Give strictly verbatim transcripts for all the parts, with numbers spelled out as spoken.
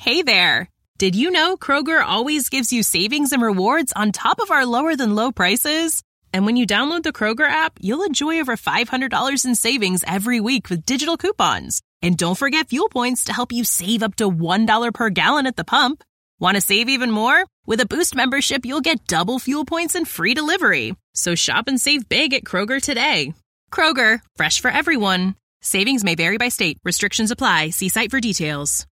Hey there! Did you know Kroger always gives you savings and rewards on top of our lower-than-low prices? And when you download the Kroger app, you'll enjoy over five hundred dollars in savings every week with digital coupons. And don't forget fuel points to help you save up to one dollar per gallon at the pump. Want to save even more? With a Boost membership, you'll get double fuel points and free delivery. So shop and save big at Kroger today. Kroger, fresh for everyone. Savings may vary by state. Restrictions apply. See site for details.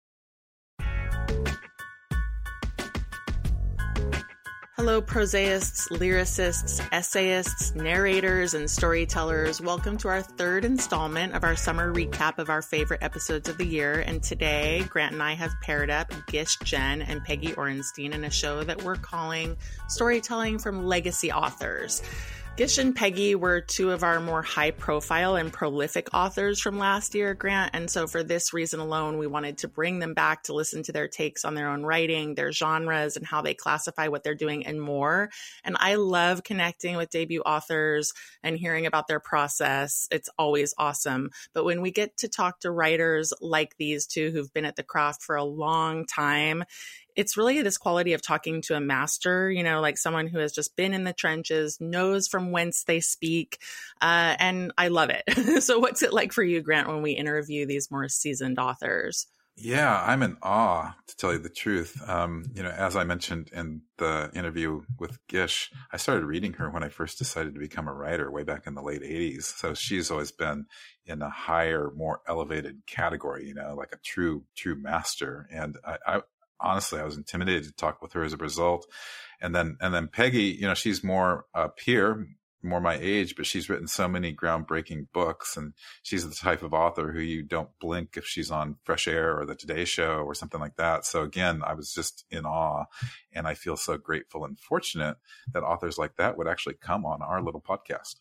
Hello, prosaists, lyricists, essayists, narrators, and storytellers. Welcome to our third installment of our summer recap of our favorite episodes of the year. And today, Grant and I have paired up Gish Jen and Peggy Orenstein in a show that we're calling Storytelling from Legacy Authors. Gish and Peggy were two of our more high-profile and prolific authors from last year, Grant, and so for this reason alone, we wanted to bring them back to listen to their takes on their own writing, their genres, and how they classify what they're doing and more. And I love connecting with debut authors and hearing about their process. It's always awesome. But when we get to talk to writers like these two who've been at the craft for a long time, it's really this quality of talking to a master, you know, like someone who has just been in the trenches, knows from whence they speak, uh, and I love it. So what's it like for you, Grant, when we interview these more seasoned authors? Yeah, I'm in awe, to tell you the truth. Um, you know, as I mentioned in the interview with Gish, I started reading her when I first decided to become a writer way back in the late eighties. So she's always been in a higher, more elevated category, you know, like a true, true master. And I, I honestly, I was intimidated to talk with her as a result. And then, and then Peggy, you know, she's more a peer, more my age, but she's written so many groundbreaking books, and she's the type of author who you don't blink if she's on Fresh Air or the Today Show or something like that. So again, I was just in awe, and I feel so grateful and fortunate that authors like that would actually come on our little podcast.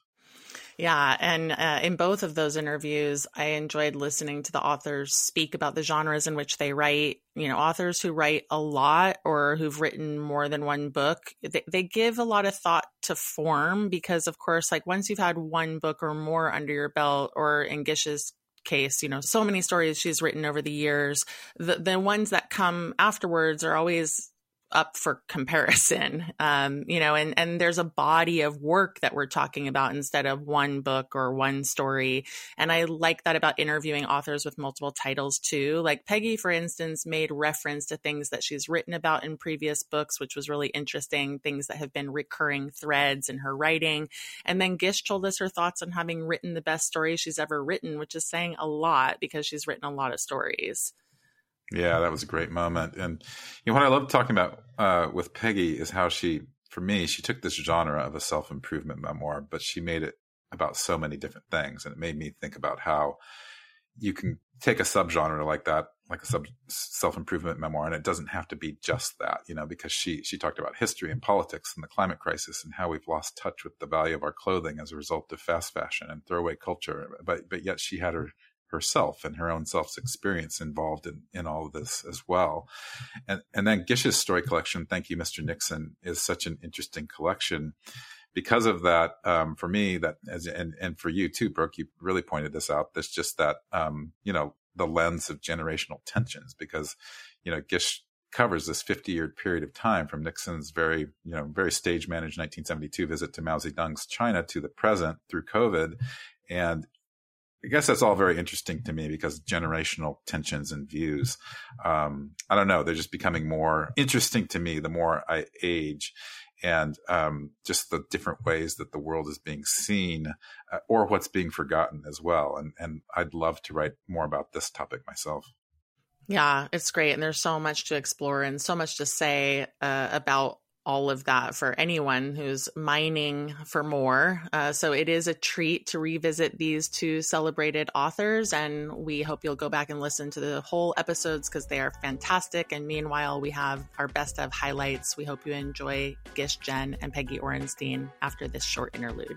Yeah. And uh, in both of those interviews, I enjoyed listening to the authors speak about the genres in which they write. You know, authors who write a lot or who've written more than one book, they, they give a lot of thought to form because, of course, like once you've had one book or more under your belt, or in Gish's case, you know, so many stories she's written over the years, the, the ones that come afterwards are always up for comparison, um, you know, and, and there's a body of work that we're talking about instead of one book or one story. And I like that about interviewing authors with multiple titles too. Like Peggy, for instance, made reference to things that she's written about in previous books, which was really interesting, things that have been recurring threads in her writing. And then Gish told us her thoughts on having written the best story she's ever written, which is saying a lot because she's written a lot of stories. Yeah, that was a great moment. And you know what I love talking about uh, with Peggy is how she, for me, she took this genre of a self-improvement memoir, but she made it about so many different things. And it made me think about how you can take a subgenre like that, like a sub self-improvement memoir, and it doesn't have to be just that, you know, because she she talked about history and politics and the climate crisis and how we've lost touch with the value of our clothing as a result of fast fashion and throwaway culture. But but yet she had her herself and her own self's experience involved in, in all of this as well. And, and then Gish's story collection, Thank You, Mister Nixon, is such an interesting collection because of that. Um, for me, that as, and, and for you too, Brooke, you really pointed this out. There's just that, um, you know, the lens of generational tensions because, you know, Gish covers this fifty year period of time from Nixon's very, you know, very stage managed nineteen seventy-two visit to Mao Zedong's China to the present through COVID. And I guess that's all very interesting to me because generational tensions and views, um, I don't know, they're just becoming more interesting to me the more I age, and um, just the different ways that the world is being seen uh, or what's being forgotten as well. And, and I'd love to write more about this topic myself. Yeah, it's great. And there's so much to explore and so much to say uh, about all of that for anyone who's mining for more. Uh, so it is a treat to revisit these two celebrated authors, and we hope you'll go back and listen to the whole episodes because they are fantastic. And meanwhile, we have our best of highlights. We hope you enjoy Gish Jen and Peggy Orenstein after this short interlude.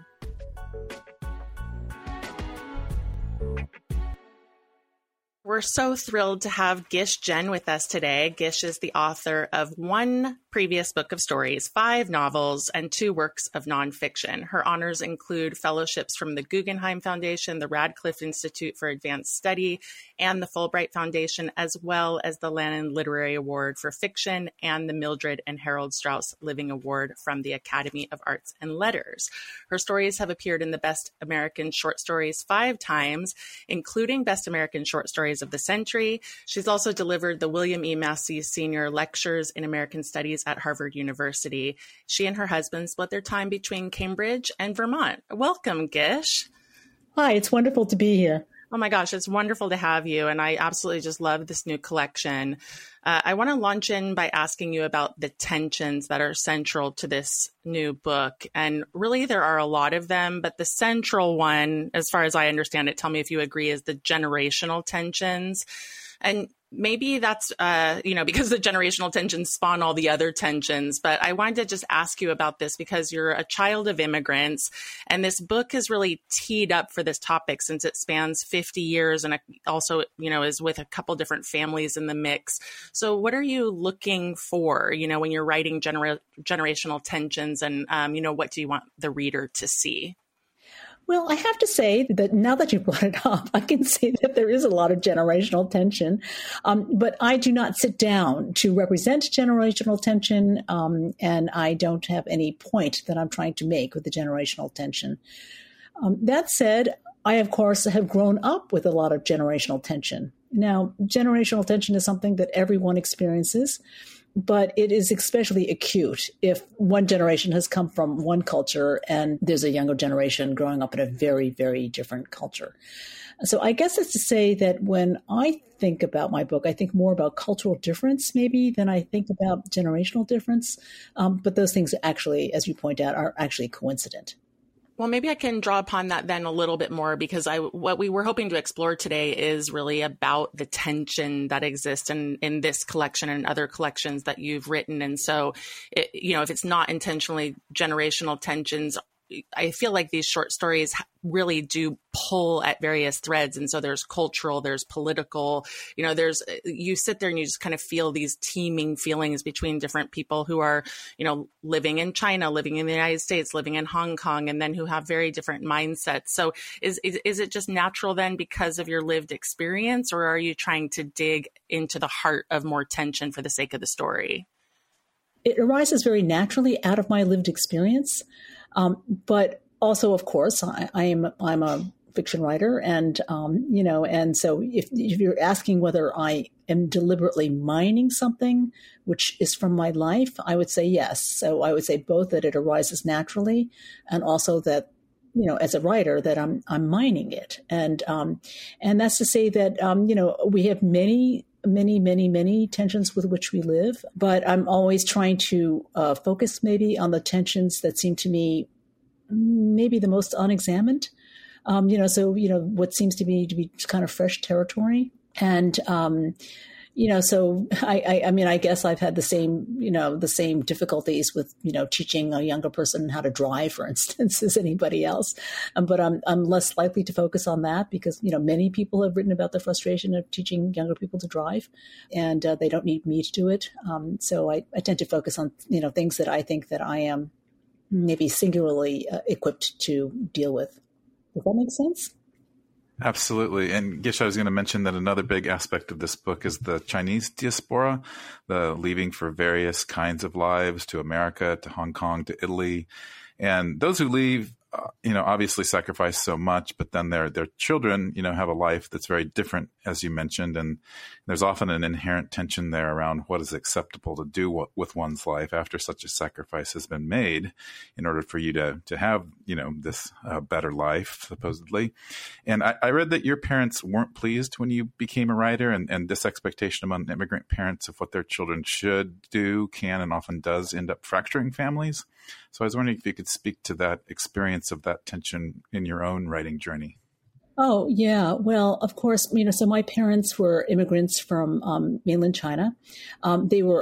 we're so thrilled to have Gish Jen with us today. Gish is the author of one previous book of stories, five novels, and two works of nonfiction. Her honors include fellowships from the Guggenheim Foundation, the Radcliffe Institute for Advanced Study, and the Fulbright Foundation, as well as the Lannan Literary Award for Fiction and the Mildred and Harold Strauss Living Award from the Academy of Arts and Letters. Her stories have appeared in the Best American Short Stories five times, including Best American Short Stories of the Century. She's also delivered the William E. Massey Senior Lectures in American Studies at Harvard University. She and her husband split their time between Cambridge and Vermont. Welcome, Gish. Hi, it's wonderful to be here. Oh my gosh, it's wonderful to have you. And I absolutely just love this new collection. Uh, I want to launch in by asking you about the tensions that are central to this new book. And really, there are a lot of them, but the central one, as far as I understand it, tell me if you agree, is the generational tensions. And maybe that's, uh, you know, because the generational tensions spawn all the other tensions. But I wanted to just ask you about this because you're a child of immigrants. And this book is really teed up for this topic since it spans fifty years and also, you know, is with a couple different families in the mix. So what are you looking for, you know, when you're writing gener- generational tensions and, um, you know, what do you want the reader to see? Well, I have to say that now that you brought it up, I can see that there is a lot of generational tension. Um, but I do not sit down to represent generational tension, um, and I don't have any point that I'm trying to make with the generational tension. Um, that said, I, of course, have grown up with a lot of generational tension. Now, generational tension is something that everyone experiences, but it is especially acute if one generation has come from one culture and there's a younger generation growing up in a very, very different culture. So I guess it's to say that when I think about my book, I think more about cultural difference maybe than I think about generational difference. Um, but those things actually, as you point out, are actually coincident. Well, maybe I can draw upon that then a little bit more because I what we were hoping to explore today is really about the tension that exists in, in this collection and other collections that you've written. And so, it, you know, if it's not intentionally generational tensions, I feel like these short stories really do pull at various threads. And so there's cultural, there's political, you know, there's, you sit there and you just kind of feel these teeming feelings between different people who are, you know, living in China, living in the United States, living in Hong Kong, and then who have very different mindsets. So is, is, is it just natural then because of your lived experience, or are you trying to dig into the heart of more tension for the sake of the story? It arises very naturally out of my lived experience. Um, but also, of course, I, I am I'm a fiction writer, and um, you know, and so if, if you're asking whether I am deliberately mining something which is from my life, I would say yes. So I would say both that it arises naturally, and also that, you know, as a writer, that I'm I'm mining it, and um, and that's to say that um, you know, we have many. many, many, many tensions with which we live. But I'm always trying to uh, focus maybe on the tensions that seem to me maybe the most unexamined. Um, you know, so, you know, what seems to me to be kind of fresh territory. And, um, you know, so I, I, I mean, I guess I've had the same, you know, the same difficulties with, you know, teaching a younger person how to drive, for instance, as anybody else. Um, but I'm I'm less likely to focus on that because, you know, many people have written about the frustration of teaching younger people to drive, and uh, they don't need me to do it. Um, so I, I tend to focus on, you know, things that I think that I am maybe singularly uh, equipped to deal with. Does that make sense? Absolutely. And Gish, I was going to mention that another big aspect of this book is the Chinese diaspora, the leaving for various kinds of lives to America, to Hong Kong, to Italy. And those who leave, uh, you know, obviously sacrifice so much, but then their their children, you know, have a life that's very different, as you mentioned. And there's often an inherent tension there around what is acceptable to do what, with one's life after such a sacrifice has been made in order for you to to have, you know, this uh, better life, supposedly. And I, I read that your parents weren't pleased when you became a writer, and, and this expectation among immigrant parents of what their children should do can and often does end up fracturing families. So I was wondering if you could speak to that experience of that tension in your own writing journey. Oh, yeah. Well, of course, you know, so my parents were immigrants from um, mainland China. Um, they were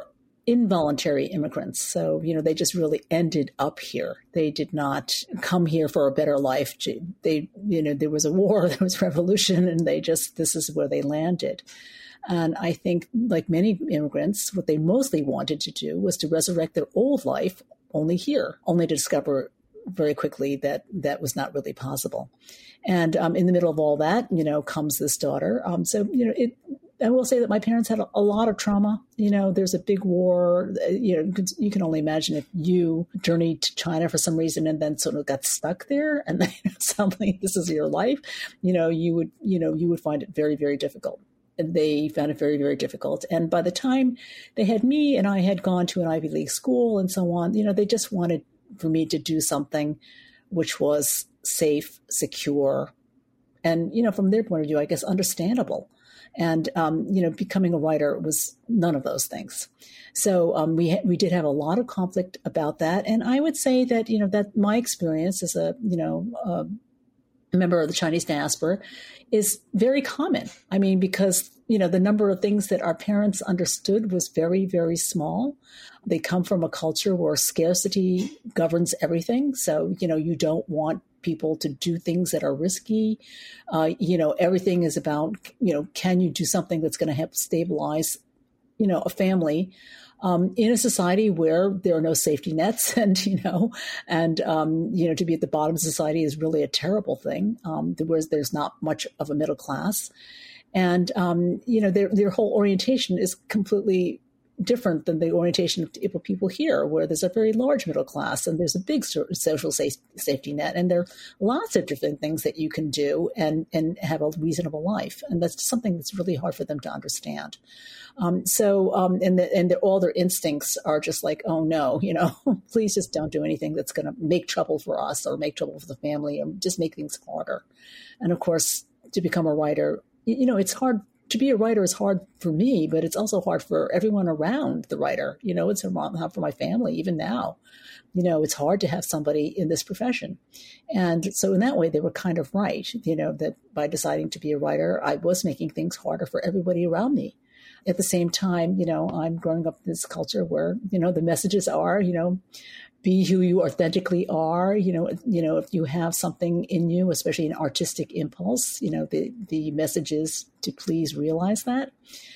involuntary immigrants. So, you know, they just really ended up here. They did not come here for a better life. They, you know, there was a war, there was revolution, and they just, this is where they landed. And I think, like many immigrants, what they mostly wanted to do was to resurrect their old life only here, only to discover very quickly that that was not really possible. And um, in the middle of all that, you know, comes this daughter. Um, so, you know, it, I will say that my parents had a, a lot of trauma. You know, there's a big war. You know, you can only imagine if you journeyed to China for some reason and then sort of got stuck there, and then suddenly this is your life. You know, you would, you know, you would find it very, very difficult. They found it very, very difficult. And by the time they had me and I had gone to an Ivy League school and so on, you know, they just wanted for me to do something which was safe, secure, and, you know, from their point of view, I guess, understandable. And, um, you know, becoming a writer was none of those things. So um, we ha- we did have a lot of conflict about that. And I would say that, you know, that my experience as a, you know, uh, member of the Chinese diaspora is very common. I mean, because, you know, the number of things that our parents understood was very, very small. They come from a culture where scarcity governs everything. So, you know, you don't want people to do things that are risky. Uh, you know, everything is about, you know, can you do something that's going to help stabilize, you know, a family um, in a society where there are no safety nets, and, you know, and, um, you know, to be at the bottom of society is really a terrible thing. Um, whereas there's not much of a middle class. And, um, you know, their, their whole orientation is completely different than the orientation of people here, where there's a very large middle class and there's a big social safety net. And there are lots of different things that you can do and, and have a reasonable life. And that's something that's really hard for them to understand. Um, so, um, and, the, and the, all their instincts are just like, oh no, you know, please just don't do anything that's going to make trouble for us or make trouble for the family, or just make things harder. And of course, to become a writer, you know, it's hard. To be a writer is hard for me, but it's also hard for everyone around the writer. You know, it's hard for my family, even now. You know, it's hard to have somebody in this profession. And so in that way, they were kind of right, you know, that by deciding to be a writer, I was making things harder for everybody around me. At the same time, you know, I'm growing up in this culture where, you know, the messages are, you know, be who you authentically are. You know, you know, if you have something in you, especially an artistic impulse, you know, the, the message is to please realize that.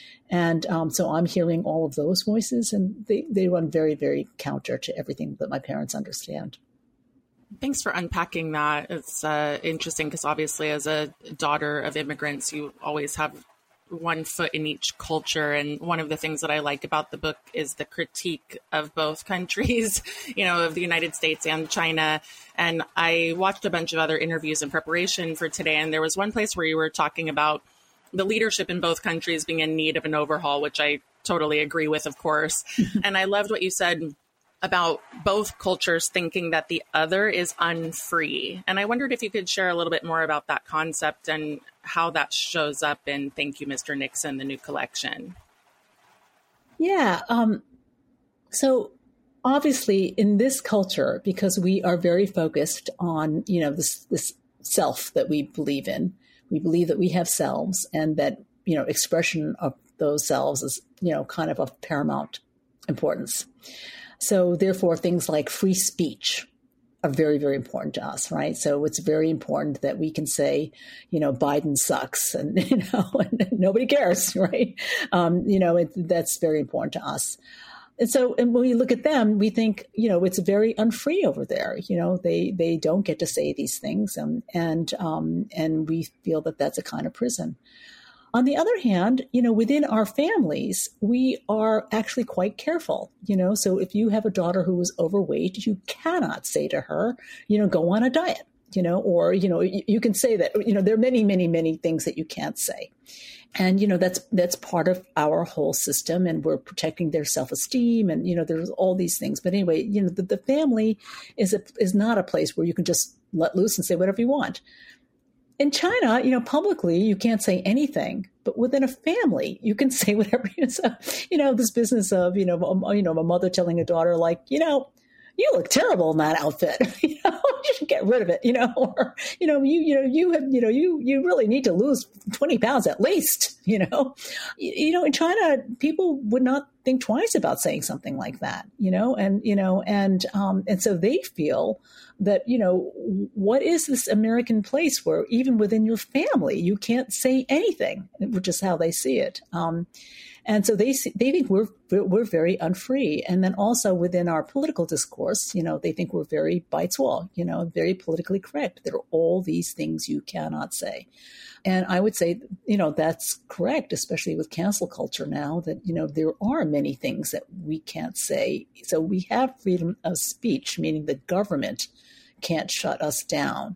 And um, so I'm hearing all of those voices, and they, they run very, very counter to everything that my parents understand. Thanks for unpacking that. It's uh, interesting because obviously as a daughter of immigrants, you always have one foot in each culture. And one of the things that I like about the book is the critique of both countries, you know, of the United States and China. And I watched a bunch of other interviews in preparation for today. And there was one place where you were talking about the leadership in both countries being in need of an overhaul, which I totally agree with, of course. And I loved what you said about both cultures thinking that the other is unfree. And I wondered if you could share a little bit more about that concept and how that shows up in Thank You, Mister Nixon, the new collection. Yeah. Um, so obviously in this culture, because we are very focused on, you know, this, this self that we believe in, we believe that we have selves, and that, you know, expression of those selves is, you know, kind of of paramount importance. So therefore, things like free speech are very, very important to us, right? So it's very important that we can say, you know, Biden sucks, and, you know, and nobody cares, right? Um, you know, it, that's very important to us. And so, and when we look at them, we think, you know, it's very unfree over there. You know, they they don't get to say these things, and and um, and we feel that that's a kind of prison. On the other hand, you know, within our families, we are actually quite careful, you know, so if you have a daughter who is overweight, you cannot say to her, you know, go on a diet, you know, or, you know, you, you can say that, you know, there are many, many, many things that you can't say. And, you know, that's that's part of our whole system, and we're protecting their self-esteem, and, you know, there's all these things. But anyway, you know, the, the family is a, is not a place where you can just let loose and say whatever you want. In China, you know, publicly, you can't say anything, but within a family, you can say whatever you say. You know, this business of, you know, a, you know, a mother telling a daughter, like, you know, you look terrible in that outfit. You know, you should get rid of it. You know, or you know, you you know, you have you know, you you really need to lose twenty pounds at least. You know, you, you know, in China, people would not think twice about saying something like that. You know, and you know, and um, and so they feel that, you know, what is this American place where even within your family you can't say anything, which is how they see it. Um, And so they see, they think we're we're very unfree. And then also within our political discourse, you know, they think we're very Baizuo, you know, very politically correct. There are all these things you cannot say. And I would say, you know, that's correct, especially with cancel culture now, that, you know, there are many things that we can't say. So we have freedom of speech, meaning the government can't shut us down.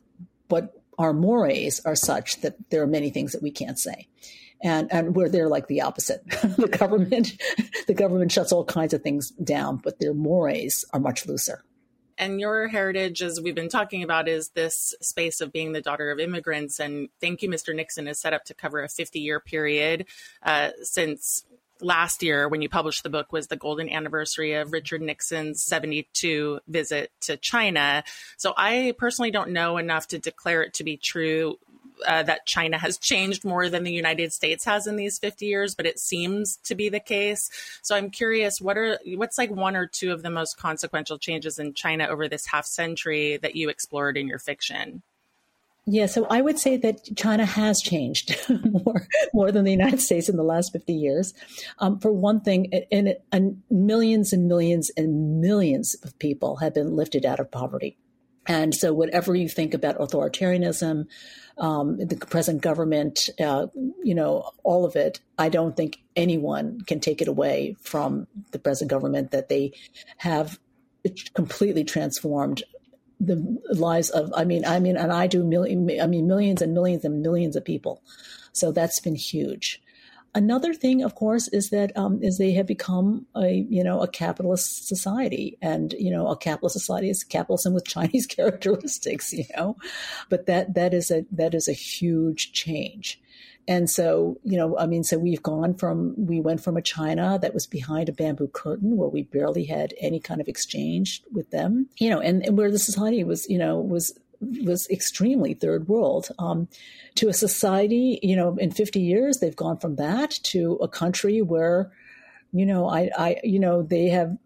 But our mores are such that there are many things that we can't say. And and where they're like the opposite. the government, the government shuts all kinds of things down, but their mores are much looser. And your heritage, as we've been talking about, is this space of being the daughter of immigrants. And Thank You, Mister Nixon is set up to cover a fifty-year period uh, since last year, when you published the book, was the golden anniversary of Richard Nixon's seventy-two visit to China. So I personally don't know enough to declare it to be true Uh, that China has changed more than the United States has in these fifty years, but it seems to be the case. So I'm curious, what are what's like one or two of the most consequential changes in China over this half century that you explored in your fiction? Yeah, so I would say that China has changed more more than the United States in the last fifty years. Um, for one thing, and, and millions and millions and millions of people have been lifted out of poverty. And so whatever you think about authoritarianism, um, the present government, uh, you know, all of it, I don't think anyone can take it away from the present government, that they have completely transformed the lives of, I mean, I mean, and I do, million, I mean, millions and millions and millions of people. So that's been huge. Another thing, of course, is that um, is they have become a you know a capitalist society, and you know a capitalist society is capitalism with Chinese characteristics, you know, but that that is a that is a huge change. And so, you know, I mean, so we've gone from, we went from a China that was behind a bamboo curtain where we barely had any kind of exchange with them, you know, and, and where the society was, you know, was was extremely third world, um, to a society, you know, in fifty years, they've gone from that to a country where, you know, I, I, you know, they have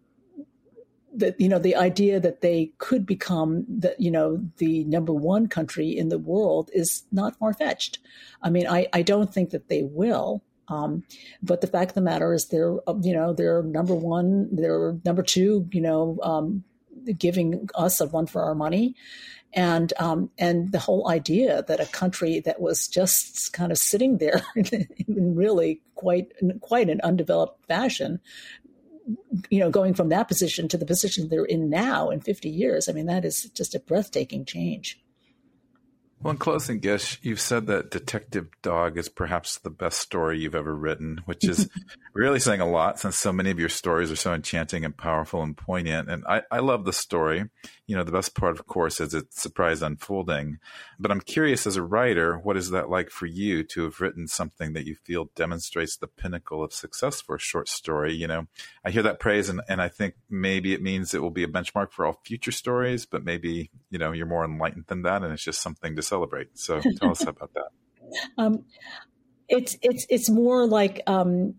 the, you know, the idea that they could become the, you know, the number one country in the world is not far-fetched. I mean, I, I don't think that they will. Um, but the fact of the matter is they're, you know, they're number one, they're number two, you know, um, giving us a run for our money. And um, and the whole idea that a country that was just kind of sitting there in really quite quite an undeveloped fashion, you know, going from that position to the position they're in now in fifty years, I mean, that is just a breathtaking change. Well, in closing, Gish, you've said that Detective Dog is perhaps the best story you've ever written, which is really saying a lot since so many of your stories are so enchanting and powerful and poignant. And I, I love the story. You know, the best part, of course, is its surprise unfolding. But I'm curious, as a writer, what is that like for you to have written something that you feel demonstrates the pinnacle of success for a short story? You know, I hear that praise, and, and I think maybe it means it will be a benchmark for all future stories, but maybe, you know, you're more enlightened than that, and it's just something to celebrate. So tell us about that. Um, it's it's it's more like um,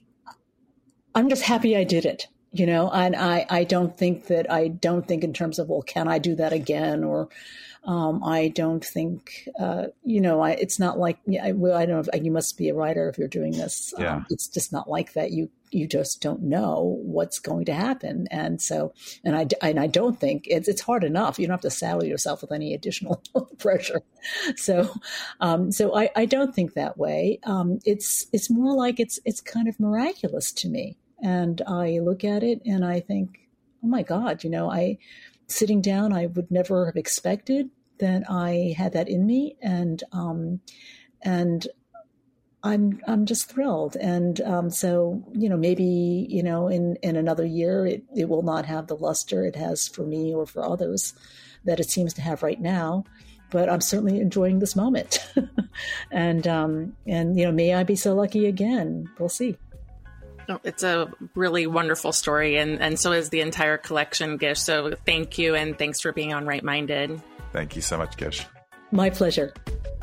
I'm just happy I did it, you know. And I I don't think that I don't think in terms of, well, can I do that again? Or um, I don't think uh, you know. I it's not like I, well, I don't know. If, you must be a writer if you're doing this. Yeah. Um, it's just not like that. You you just don't know what's going to happen, and so and I and I don't think it's it's hard enough. You don't have to saddle yourself with any additional pressure. So, um, so I, I don't think that way. Um, it's it's more like it's it's kind of miraculous to me, and I look at it and I think, oh my God, you know, I sitting down, I would never have expected that I had that in me, and um, and. I'm I'm just thrilled. And um, so, you know, maybe, you know, in, in another year, it, it will not have the luster it has for me or for others that it seems to have right now. But I'm certainly enjoying this moment. and, um, and, you know, may I be so lucky again. We'll see. Oh, it's a really wonderful story, and, and so is the entire collection, Gish. So thank you, and thanks for being on Right Minded. Thank you so much, Gish. My pleasure.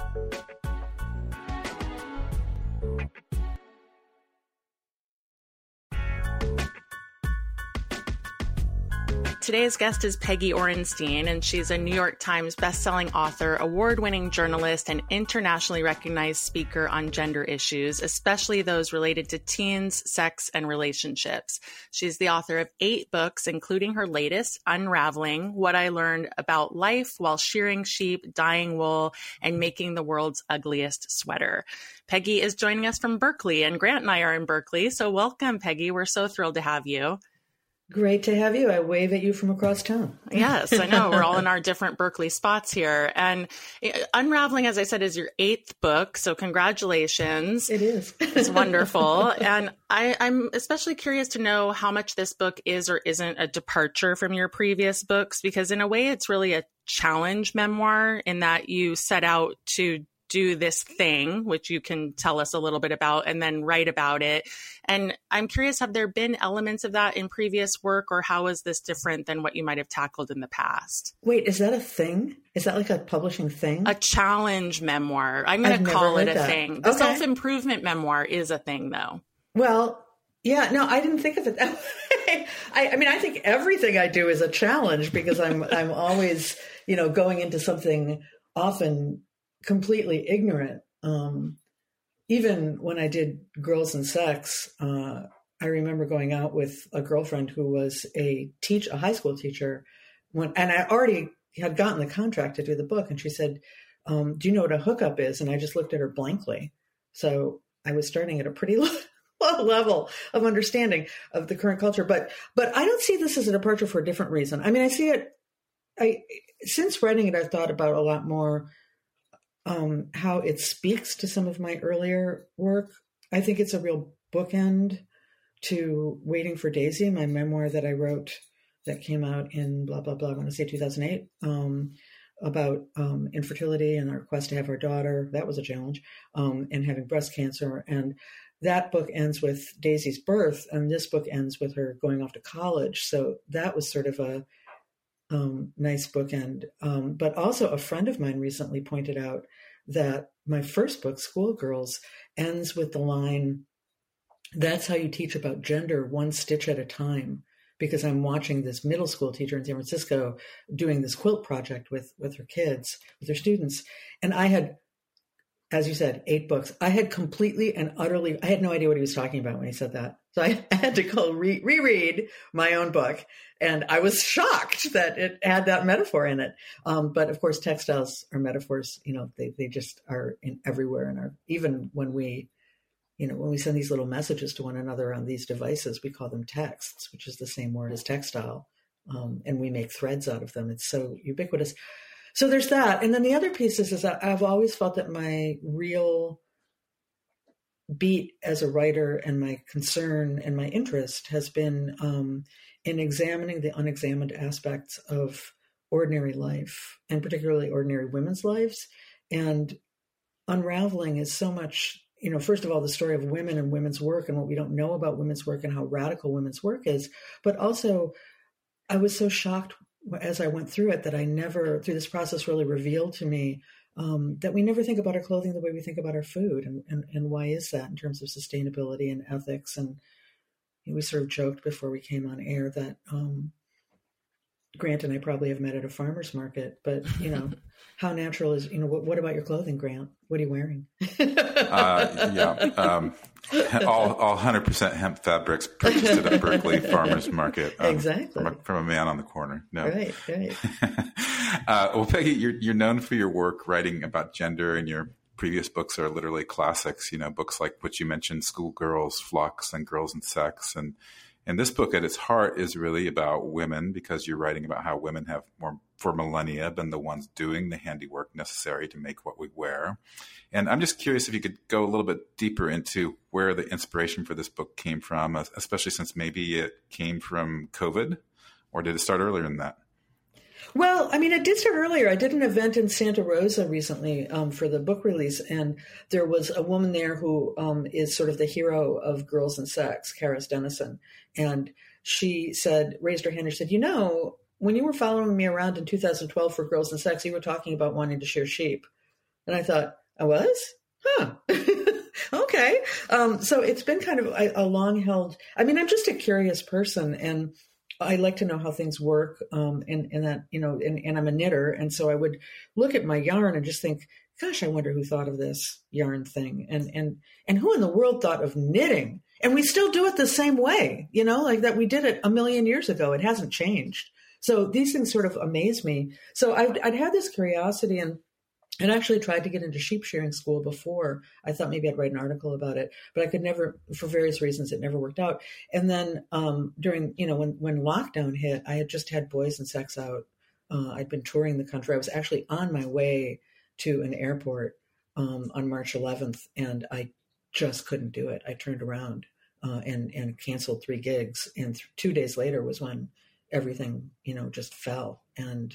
Today's guest is Peggy Orenstein, and she's a New York Times bestselling author, award-winning journalist, and internationally recognized speaker on gender issues, especially those related to teens, sex, and relationships. She's the author of eight books, including her latest, Unraveling: What I Learned About Life While Shearing Sheep, Dyeing Wool, and Making the World's Ugliest Sweater. Peggy is joining us from Berkeley, and Grant and I are in Berkeley, so welcome, Peggy. We're so thrilled to have you. Great to have you. I wave at you from across town. Yes, I know. We're all in our different Berkeley spots here. And Unraveling, as I said, is your eighth book. So congratulations. It is. It's wonderful. And I, I'm especially curious to know how much this book is or isn't a departure from your previous books, because in a way it's really a challenge memoir in that you set out to do this thing, which you can tell us a little bit about, and then write about it. And I'm curious, have there been elements of that in previous work, or how is this different than what you might have tackled in the past? Wait, is that a thing? Is that like a publishing thing? A challenge memoir. I'm going to call it a that. thing. The okay. self-improvement memoir is a thing, though. Well, yeah, no, I didn't think of it that way. I, I mean, I think everything I do is a challenge because I'm I'm always, you know, going into something often completely ignorant. Um, even when I did Girls and Sex, uh, I remember going out with a girlfriend who was a teach a high school teacher, when, and I already had gotten the contract to do the book. And she said, um, "Do you know what a hookup is?" And I just looked at her blankly. So I was starting at a pretty low, low level of understanding of the current culture. But but I don't see this as a departure for a different reason. I mean, I see it. I since writing it, I've thought about a lot more. Um, how it speaks to some of my earlier work. I think it's a real bookend to Waiting for Daisy, my memoir that I wrote that came out in blah, blah, blah, I want to say two thousand eight, um, about um, infertility and our quest to have our daughter. That was a challenge, um, and having breast cancer. And that book ends with Daisy's birth, and this book ends with her going off to college. So that was sort of a Um, nice bookend. Um, but also a friend of mine recently pointed out that my first book, Schoolgirls, ends with the line, "That's how you teach about gender, one stitch at a time," because I'm watching this middle school teacher in San Francisco doing this quilt project with, with her kids, with her students. And I had, as you said, eight books. I had completely and utterly, I had no idea what he was talking about when he said that. So I had to go re- reread my own book. And I was shocked that it had that metaphor in it. Um, but of course, textiles are metaphors, you know, they, they just are in everywhere in our, even when we, you know, when we send these little messages to one another on these devices, we call them texts, which is the same word as textile. Um, and we make threads out of them. It's so ubiquitous. So there's that. And then the other piece is, is that I've always felt that my real beat as a writer and my concern and my interest has been um, in examining the unexamined aspects of ordinary life, and particularly ordinary women's lives. And Unraveling is so much, you know, first of all, the story of women and women's work and what we don't know about women's work and how radical women's work is. But also, I was so shocked as I went through it that I never, through this process, really revealed to me um, that we never think about our clothing the way we think about our food. And, and, and why is that in terms of sustainability and ethics? And you know, we sort of joked before we came on air that um, Grant and I probably have met at a farmer's market, but, you know, how natural is, you know, what, what about your clothing, Grant? What are you wearing? uh, yeah. Um, all, all one hundred percent hemp fabrics purchased at a Berkeley farmer's market. Um, exactly. From a, from a man on the corner. No. Right, right. uh, well, Peggy, you're, you're known for your work writing about gender, and your previous books are literally classics, you know, books like what you mentioned, Schoolgirls, Flux, and Girls and Sex. And And this book at its heart is really about women, because you're writing about how women have more for millennia been the ones doing the handiwork necessary to make what we wear. And I'm just curious if you could go a little bit deeper into where the inspiration for this book came from, especially since maybe it came from COVID, or did it start earlier than that? Well, I mean, I did start earlier. I did an event in Santa Rosa recently um, for the book release, and there was a woman there who um, is sort of the hero of Girls and Sex, Karis Dennison. And she said, raised her hand and said, you know, when you were following me around in two thousand twelve for Girls and Sex, you were talking about wanting to shear sheep. And I thought, I was? Huh. Okay. Um, so it's been kind of a, a long held, I mean, I'm just a curious person, and I like to know how things work. Um, and, and that, you know, and, and I'm a knitter. And so I would look at my yarn and just think, gosh, I wonder who thought of this yarn thing, and, and, and who in the world thought of knitting? And we still do it the same way, you know, like that we did it a million years ago. It hasn't changed. So these things sort of amaze me. So I'd, I'd had this curiosity, and and actually tried to get into sheep shearing school before. I thought maybe I'd write an article about it, but I could never, for various reasons, it never worked out. And then um, during, you know, when, when lockdown hit, I had just had Boys and Sex out. Uh, I'd been touring the country. I was actually on my way to an airport um, on March eleventh, and I just couldn't do it. I turned around uh, and, and canceled three gigs. And th- two days later was when everything, you know, just fell. And,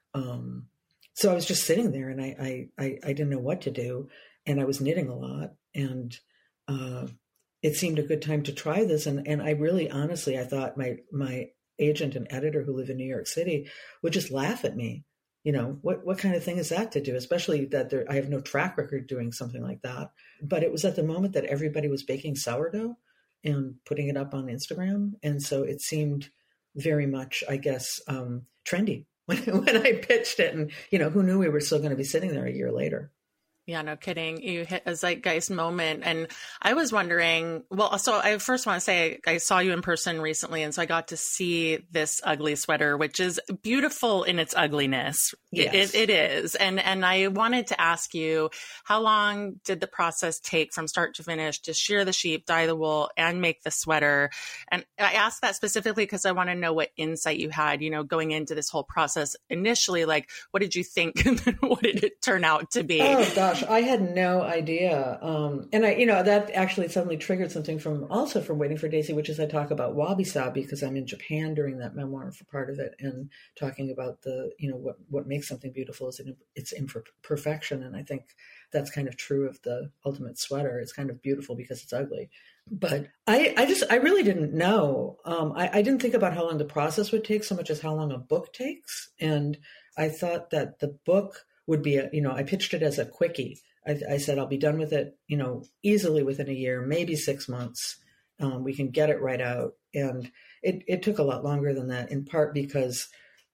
um, So I was just sitting there, and I, I, I didn't know what to do, and I was knitting a lot, and uh, it seemed a good time to try this. And, and I really, honestly, I thought my my agent and editor who live in New York City would just laugh at me. You know, what what kind of thing is that to do? Especially that there, I have no track record doing something like that. But it was at the moment that everybody was baking sourdough and putting it up on Instagram, and so it seemed very much, I guess, um, trendy. When, when I pitched it, and, you know, who knew we were still going to be sitting there a year later. Yeah, no kidding. You hit a zeitgeist moment. And I was wondering, well, so I first want to say I saw you in person recently. And so I got to see this ugly sweater, which is beautiful in its ugliness. Yes. It, it is. And, and I wanted to ask you, how long did the process take from start to finish to shear the sheep, dye the wool, and make the sweater? And I asked that specifically because I want to know what insight you had, you know, going into this whole process initially. Like, what did you think? And then what did it turn out to be? Oh, gosh. I had no idea. Um, and I, you know, that actually suddenly triggered something from also from Waiting for Daisy, which is I talk about wabi-sabi because I'm in Japan during that memoir for part of it, and talking about the, you know, what, what makes something beautiful is its imperfection. And I think that's kind of true of the ultimate sweater. It's kind of beautiful because it's ugly. But I, I just, I really didn't know. Um, I, I didn't think about how long the process would take so much as how long a book takes. And I thought that the book would be, a, you know, I pitched it as a quickie. I, I said, I'll be done with it, you know, easily within a year, maybe six months. Um, we can get it right out. And it, it took a lot longer than that, in part because,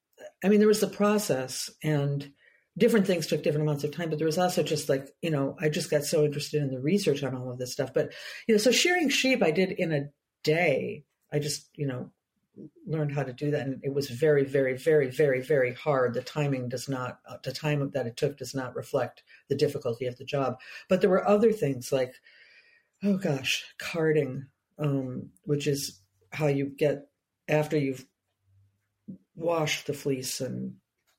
I mean, there was the process, and different things took different amounts of time, but there was also just like, you know, I just got so interested in the research on all of this stuff. But, you know, so shearing sheep I did in a day. I just, you know, learned how to do that. And it was very, very, very, very, very hard. The timing does not, the time that it took does not reflect the difficulty of the job. But there were other things like, oh gosh, carding, um, which is how you get, after you've washed the fleece and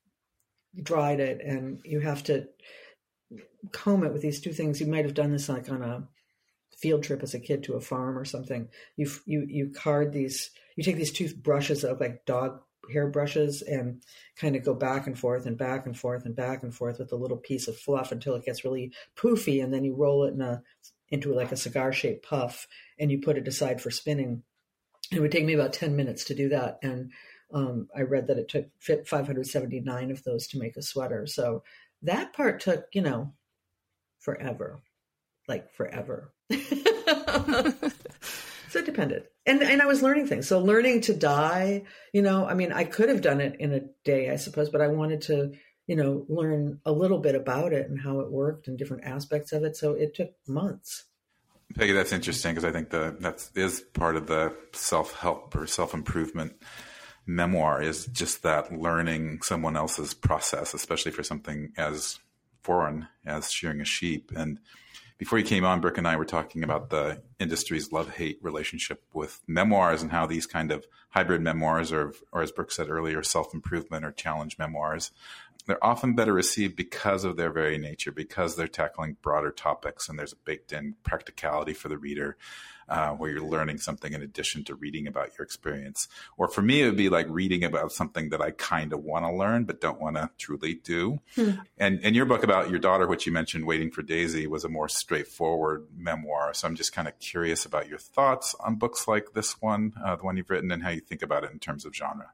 dried it, and you have to comb it with these two things. You might have done this like on a field trip as a kid to a farm or something. You you you card these, you take these two brushes that look like dog hair brushes and kind of go back and forth and back and forth and back and forth with a little piece of fluff until it gets really poofy, and then you roll it in a into like a cigar shaped puff, and you put it aside for spinning. It would take me about ten minutes to do that, and um, I read that it took fit five hundred seventy-nine of those to make a sweater. So that part took, you know, forever, like forever. So it depended. And and I was learning things. So learning to dye, you know, I mean, I could have done it in a day, I suppose, but I wanted to, you know, learn a little bit about it and how it worked and different aspects of it. So it took months. Peggy, that's interesting because I think the that is part of the self-help or self-improvement memoir, is just that learning someone else's process, especially for something as foreign as shearing a sheep. And before you came on, Brooke and I were talking about the industry's love-hate relationship with memoirs and how these kind of hybrid memoirs, or, or as Brooke said earlier, self-improvement or challenge memoirs, they're often better received because of their very nature, because they're tackling broader topics and there's a baked in practicality for the reader, uh, where you're learning something in addition to reading about your experience. Or for me, it would be like reading about something that I kind of want to learn, but don't want to truly do. Hmm. And, and your book about your daughter, which you mentioned, Waiting for Daisy, was a more straightforward memoir. So I'm just kind of curious about your thoughts on books like this one, uh, the one you've written, and how you think about it in terms of genre.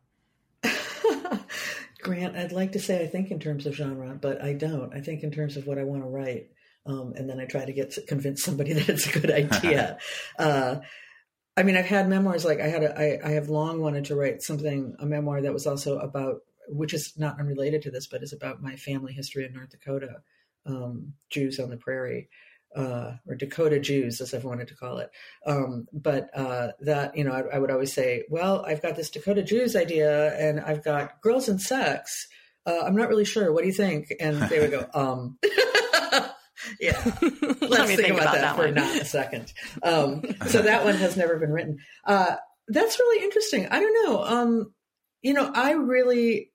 Grant, I'd like to say I think in terms of genre, but I don't. I think in terms of what I want to write. Um, and then I try to get to convince somebody that it's a good idea. uh, I mean, I've had memoirs, like I had, a, I, I have long wanted to write something, a memoir that was also about, which is not unrelated to this, but is about my family history in North Dakota, um, Jews on the prairie. Uh, or Dakota Jews, as I've wanted to call it. Um, but uh, that, you know, I, I would always say, well, I've got this Dakota Jews idea and I've got girls and sex. Uh, I'm not really sure. What do you think? And they would go, um, yeah, let's think, think about, about that, that for not a second. Um, so that one has never been written. Uh, that's really interesting. I don't know. Um, you know, I really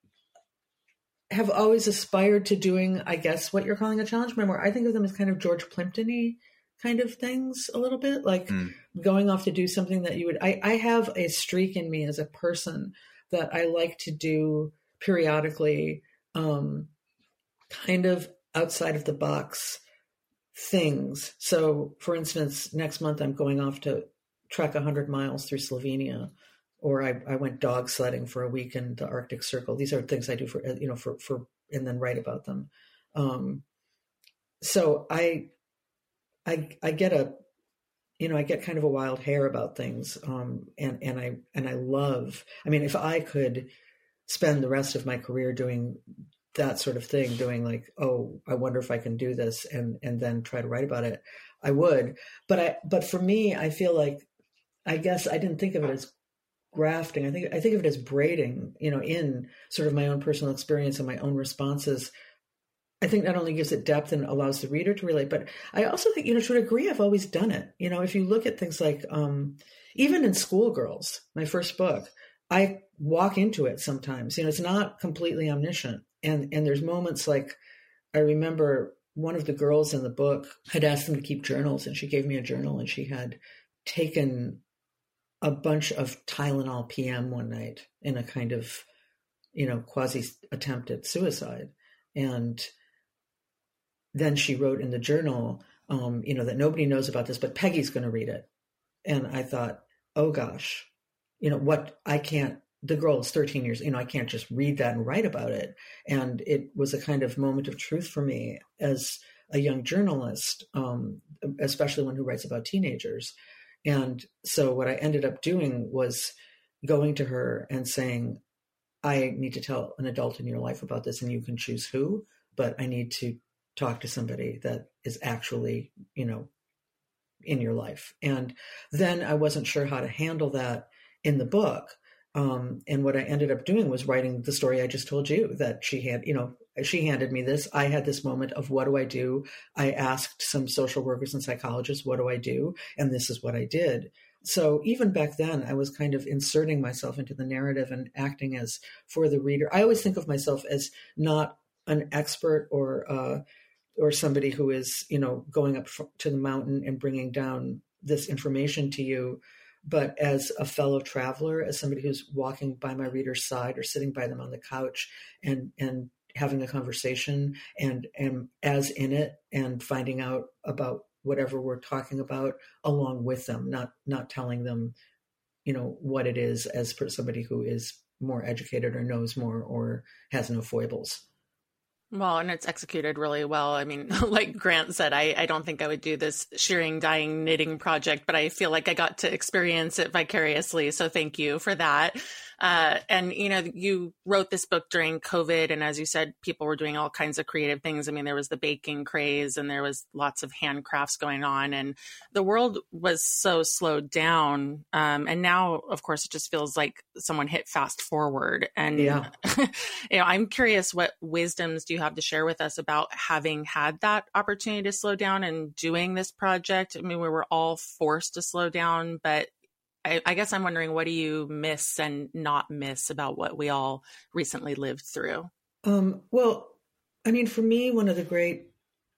have always aspired to doing, I guess, what you're calling a challenge memoir. I think of them as kind of George Plimpton-y kind of things a little bit, like mm. going off to do something that you would, I, I have a streak in me as a person that I like to do periodically, um, kind of outside of the box things. So for instance, next month I'm going off to trek a hundred miles through Slovenia. Or I, I went dog sledding for a week in the Arctic Circle. These are things I do for, you know, for, for, and then write about them. Um, so I, I, I get a, you know, I get kind of a wild hair about things. Um, and, and I, and I love, I mean, if I could spend the rest of my career doing that sort of thing, doing like, oh, I wonder if I can do this and, and then try to write about it, I would. But I, but for me, I feel like, I guess I didn't think of it as grafting. I think I think of it as braiding, you know, in sort of my own personal experience and my own responses. I think not only gives it depth and allows the reader to relate, but I also think, you know, to a degree, I've always done it. You know, if you look at things like, um, even in Schoolgirls, my first book, I walk into it sometimes. You know, it's not completely omniscient. And and there's moments like, I remember one of the girls in the book had asked them to keep journals, and she gave me a journal, and she had taken a bunch of Tylenol P M one night in a kind of, you know, quasi attempt at suicide. And then she wrote in the journal, um, you know, that nobody knows about this, but Peggy's going to read it. And I thought, oh gosh, you know what, I can't, the girl is thirteen years, you know, I can't just read that and write about it. And it was a kind of moment of truth for me as a young journalist, um, especially one who writes about teenagers. And so what I ended up doing was going to her and saying, I need to tell an adult in your life about this, and you can choose who, but I need to talk to somebody that is actually, you know, in your life. And then I wasn't sure how to handle that in the book. Um, and what I ended up doing was writing the story I just told you, that she had, you know, she handed me this. I had this moment of, what do I do? I asked some social workers and psychologists, what do I do? And this is what I did. So even back then, I was kind of inserting myself into the narrative and acting as for the reader. I always think of myself as not an expert or uh, or somebody who is, you know, going up to the mountain and bringing down this information to you, but as a fellow traveler, as somebody who's walking by my reader's side or sitting by them on the couch and and having a conversation and and as in it and finding out about whatever we're talking about along with them, not not telling them, you know, what it is as per somebody who is more educated or knows more or has no foibles. Well, and it's executed really well. I mean, like Grant said, I, I don't think I would do this shearing, dyeing, knitting project, but I feel like I got to experience it vicariously. So thank you for that. Uh, and, you know, you wrote this book during COVID. And as you said, people were doing all kinds of creative things. I mean, there was the baking craze and there was lots of handcrafts going on and the world was so slowed down. Um, and now, of course, it just feels like someone hit fast forward. And, yeah. you know, I'm curious, what wisdoms do you have to share with us about having had that opportunity to slow down and doing this project? I mean, we were all forced to slow down, but I, I guess I'm wondering, what do you miss and not miss about what we all recently lived through? Um, well, I mean, for me, one of the great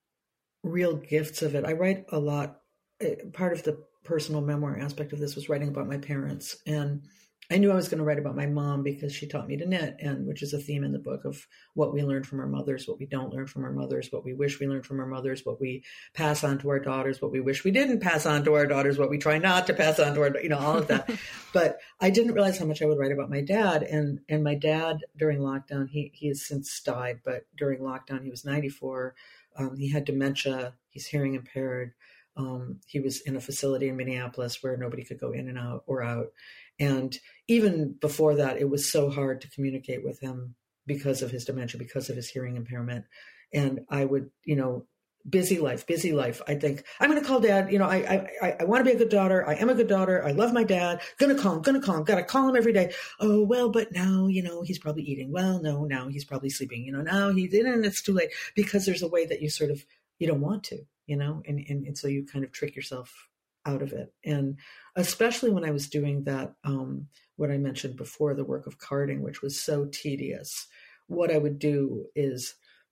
real gifts of it, I write a lot. Part of the personal memoir aspect of this was writing about my parents. And I knew I was going to write about my mom because she taught me to knit, and which is a theme in the book of what we learn from our mothers, what we don't learn from our mothers, what we wish we learned from our mothers, what we pass on to our daughters, what we wish we didn't pass on to our daughters, what we try not to pass on to our, you know, all of that. But I didn't realize how much I would write about my dad. And and my dad during lockdown, he he has since died, but during lockdown, he was ninety-four. Um, he had dementia. He's hearing impaired. Um, he was in a facility in Minneapolis where nobody could go in and out or out. And even before that, it was so hard to communicate with him because of his dementia, because of his hearing impairment. And I would, you know, busy life, busy life. I think I'm going to call dad. You know, I, I, I want to be a good daughter. I am a good daughter. I love my dad. Going to call him, going to call him, got to call him every day. Oh, well, but now, you know, he's probably eating. Well, no, now he's probably sleeping, you know, now he's in and it's too late, because there's a way that you sort of, you don't want to, you know, and, and, and so you kind of trick yourself out of it. And especially when I was doing that, um, what I mentioned before, the work of carding, which was so tedious, what I would do is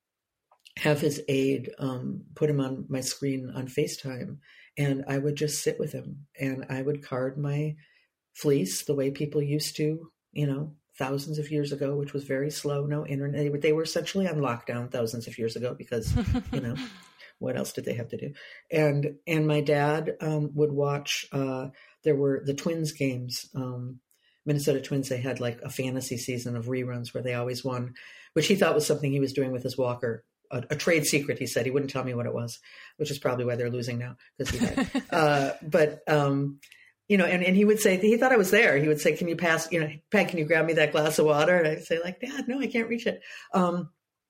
have his aide um, put him on my screen on FaceTime, and I would just sit with him and I would card my fleece the way people used to, you know, thousands of years ago, which was very slow, no internet. They were, they were essentially on lockdown thousands of years ago because, you know, what else did they have to do? And and my dad um, would watch, uh, there were the Twins games, um, Minnesota Twins, they had like a fantasy season of reruns where they always won, which he thought was something he was doing with his walker. A, a trade secret, he said. He wouldn't tell me what it was, which is probably why they're losing now, because he died. uh, but, um, you know, and, and he would say, he thought I was there. He would say, can you pass, you know, Pat, can you grab me that glass of water? And I'd say like, Dad, no, I can't reach it. Um,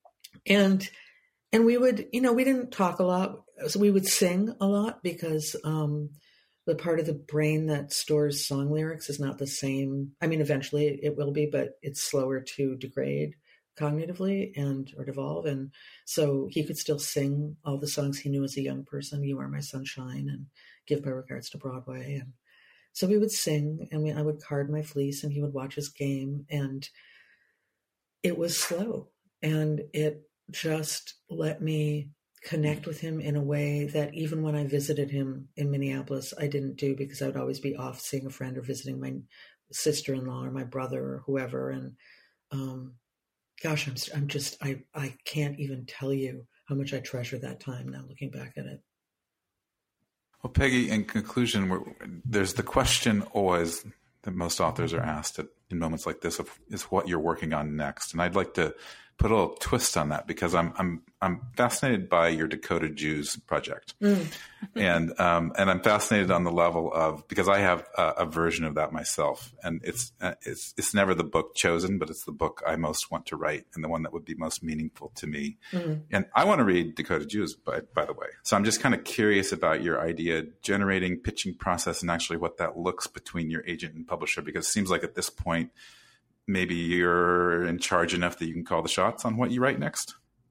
and And we would, you know, we didn't talk a lot. So we would sing a lot because um, the part of the brain that stores song lyrics is not the same. I mean, eventually it will be, but it's slower to degrade cognitively and or devolve. And so he could still sing all the songs he knew as a young person, You Are My Sunshine and Give My Regards to Broadway. And so we would sing, and we, I would card my fleece and he would watch his game. And it was slow, and it just let me connect with him in a way that even when I visited him in Minneapolis, I didn't do, because I would always be off seeing a friend or visiting my sister-in-law or my brother or whoever. And um, gosh, I'm, I'm just, I, I can't even tell you how much I treasure that time now, looking back at it. Well, Peggy, in conclusion, we're, there's the question always that most authors are asked at, in moments like this of, is what you're working on next. And I'd like to put a little twist on that, because I'm I'm I'm fascinated by your Decoded Jews project, mm. and um, and I'm fascinated on the level of, because I have a, a version of that myself, and it's uh, it's it's never the book chosen, but it's the book I most want to write and the one that would be most meaningful to me. Mm. And I want to read Decoded Jews, by by the way. So I'm just kind of curious about your idea generating, pitching process, and actually what that looks between your agent and publisher, because it seems like at this point, maybe you're in charge enough that you can call the shots on what you write next?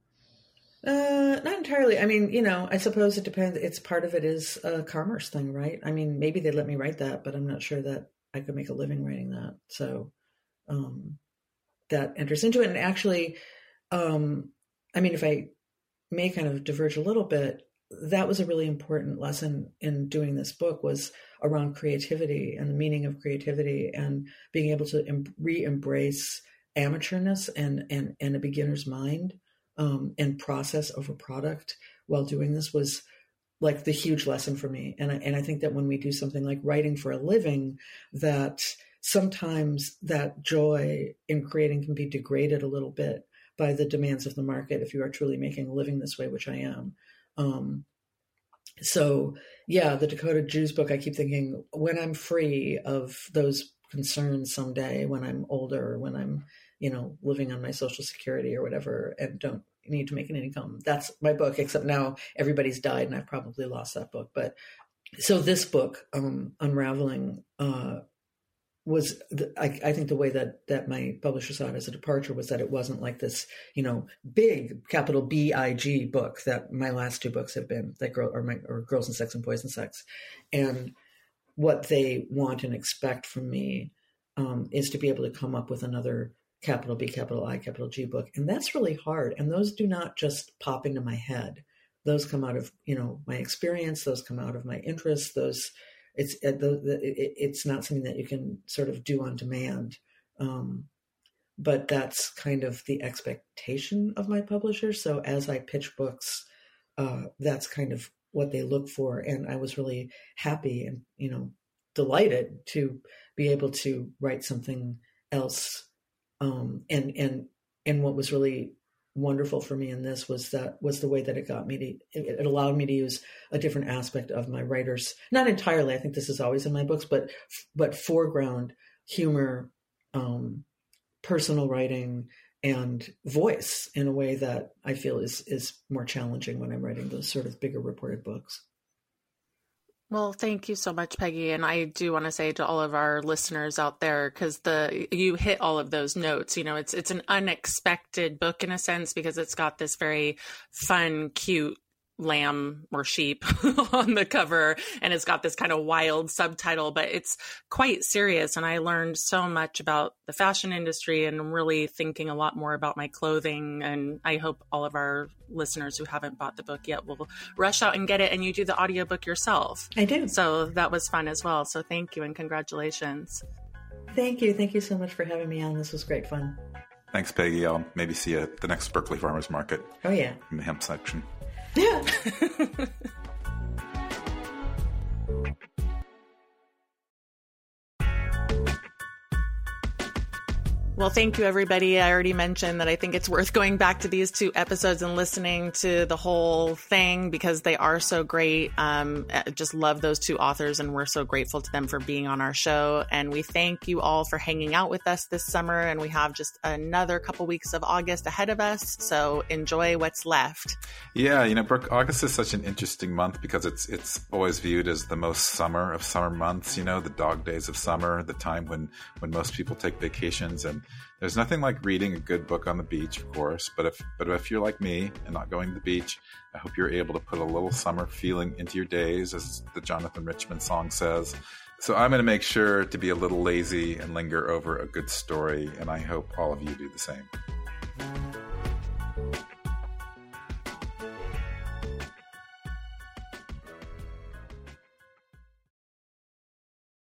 Uh, not entirely. I mean, you know, I suppose it depends. It's part of it is a commerce thing, right? I mean, maybe they'd let me write that, but I'm not sure that I could make a living writing that. So um, that enters into it. And actually, um, I mean, if I may kind of diverge a little bit, that was a really important lesson in doing this book, was around creativity and the meaning of creativity, and being able to em- re-embrace amateurness and, and, and a beginner's mind um, and process over product while doing this was like the huge lesson for me. And I, and I think that when we do something like writing for a living, that sometimes that joy in creating can be degraded a little bit by the demands of the market if you are truly making a living this way, which I am. Um, so yeah, the Decoded Jews book, I keep thinking, when I'm free of those concerns someday, when I'm older, when I'm, you know, living on my Social Security or whatever, and don't need to make an income, that's my book, except now everybody's died and I've probably lost that book. But so this book, um, Unraveling, uh, was, the, I, I think the way that, that my publisher saw it as a departure was that it wasn't like this, you know, big capital B I G book that my last two books have been, that girl or my, or Girls and Sex and Poison Sex. And what they want and expect from me um, is to be able to come up with another capital B, capital I, capital G book. And that's really hard. And those do not just pop into my head. Those come out of, you know, my experience. Those come out of my interests. Those, it's, it's not something that you can sort of do on demand. Um, but that's kind of the expectation of my publisher. So as I pitch books, uh, that's kind of what they look for. And I was really happy and, you know, delighted to be able to write something else. Um, and, and, and what was really wonderful for me in this was that was the way that it got me to, it, it allowed me to use a different aspect of my writer's, not entirely, I think this is always in my books, but, but foreground humor, um, personal writing and voice in a way that I feel is, is more challenging when I'm writing those sort of bigger reported books. Well, thank you so much, Peggy. And I do want to say to all of our listeners out there, because the you hit all of those notes. You know, it's it's an unexpected book in a sense because it's got this very fun, cute lamb or sheep on the cover, and it's got this kind of wild subtitle, but it's quite serious. And I learned so much about the fashion industry and really thinking a lot more about my clothing. And I hope all of our listeners who haven't bought the book yet will rush out and get it. And you do the audiobook yourself. I do. So that was fun as well. So thank you and congratulations. Thank you. Thank you so much for having me on. This was great fun. Thanks, Peggy. I'll maybe see you at the next Berkeley Farmers Market. Oh, yeah. In the hemp section. Yeah. Well, thank you, everybody. I already mentioned that I think it's worth going back to these two episodes and listening to the whole thing because they are so great. Um, I just love those two authors, and we're so grateful to them for being on our show. And we thank you all for hanging out with us this summer. And we have just another couple weeks of August ahead of us. So enjoy what's left. Yeah, you know, Brooke, August is such an interesting month because it's it's always viewed as the most summer of summer months, you know, the dog days of summer, the time when, when most people take vacations. And there's nothing like reading a good book on the beach, of course, but if but if you're like me and not going to the beach, I hope you're able to put a little summer feeling into your days, as the Jonathan Richman song says. So I'm going to make sure to be a little lazy and linger over a good story, and I hope all of you do the same.